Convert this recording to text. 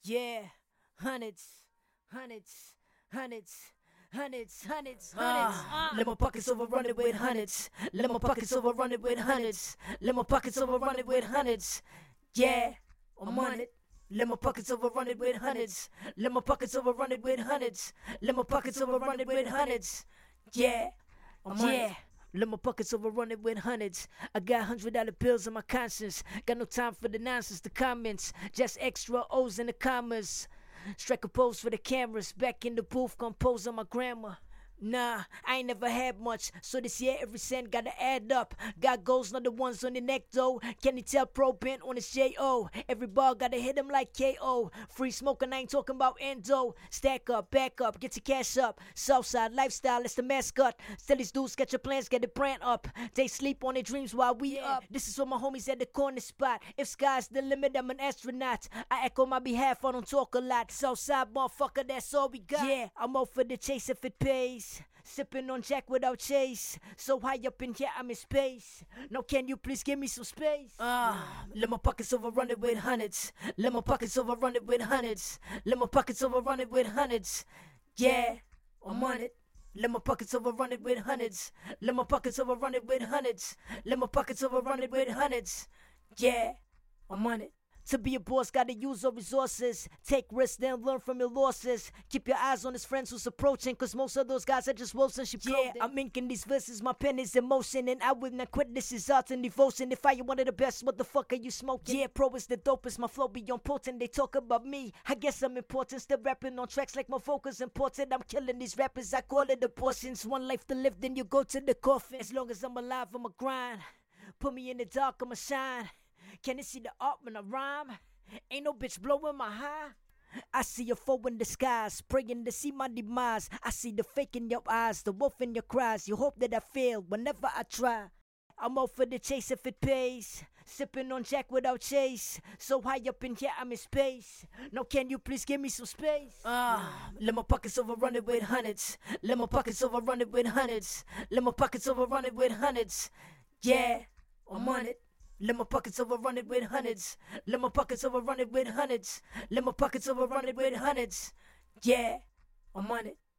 Yeah, hundreds, hundreds, hundreds. Hundreds. Let my pockets overrun it with hundreds. Let my pockets overrun it with hundreds. Let my pockets overrun it with hundreds. Yeah, I'm on it. Let my pockets overrun it with hundreds. Let my pockets overrun it with hundreds. Let my pockets overrun it with hundreds. Yeah, I'm on it. Let my pockets overrun it with hundreds. I got $100 bills on my conscience. Got no time for the nonsense, the comments. Just extra O's in the commas. Strike a pose for the cameras. Back in the booth, compose on my grammar. Nah, I ain't never had much, so this year every cent gotta add up. Got goals, not the ones on the neck though. Can you tell Pro bent on his J.O.? Every bar gotta hit him like K.O. Free smoking, I ain't talking about endo. Stack up, back up, get your cash up. Southside lifestyle, it's the mascot. Still these dudes get your plans, get the brand up. They sleep on their dreams while we up. This is for my homies at the corner spot. If sky's the limit, I'm an astronaut. I echo my behalf, I don't talk a lot. Southside motherfucker, that's all we got. Yeah, I'm out for the chase if it pays. Sipping on Jack without chase. So high up in here, I'm in space. Now can you please give me some space? Let my pockets overrun it with hundreds. Let my pockets overrun it with hundreds. Let my pockets overrun it with hundreds. Yeah, I'm on it. Let my pockets overrun it with hundreds. Let my pockets overrun it with hundreds. Let my pockets overrun it with hundreds. Yeah, I'm on it. To be a boss, gotta use your resources. Take risks, then learn from your losses. Keep your eyes on his friends who's approaching, cause most of those guys are just wolves and sheep clothing. I'm inking these verses, my pen is in motion, and I will not quit, this is art and devotion. If I am one of the best, what the fuck are you smoking? Yeah, pro is the dopest, my flow beyond potent. They talk about me, I guess I'm important. Still rapping on tracks like my vocals important. I'm killing these rappers, I call it abortions. One life to live, then you go to the coffin. As long as I'm alive, I'ma grind. Put me in the dark, I'ma shine. Can you see the art when I rhyme? Ain't no bitch blowing my high. I see a foe in the skies, praying to see my demise. I see the fake in your eyes, the wolf in your cries. You hope that I fail whenever I try. I'm out for the chase if it pays. Sipping on Jack without chase. So high up in here, I'm in space. Now can you please give me some space? Let my pockets overrun it with hundreds. Let my pockets overrun it with hundreds. Let my pockets overrun it with hundreds. Yeah, I'm on it. Let my pockets overrun it with hundreds. Let my pockets overrun it with hundreds. Let my pockets overrun it with hundreds. Yeah, I'm on it.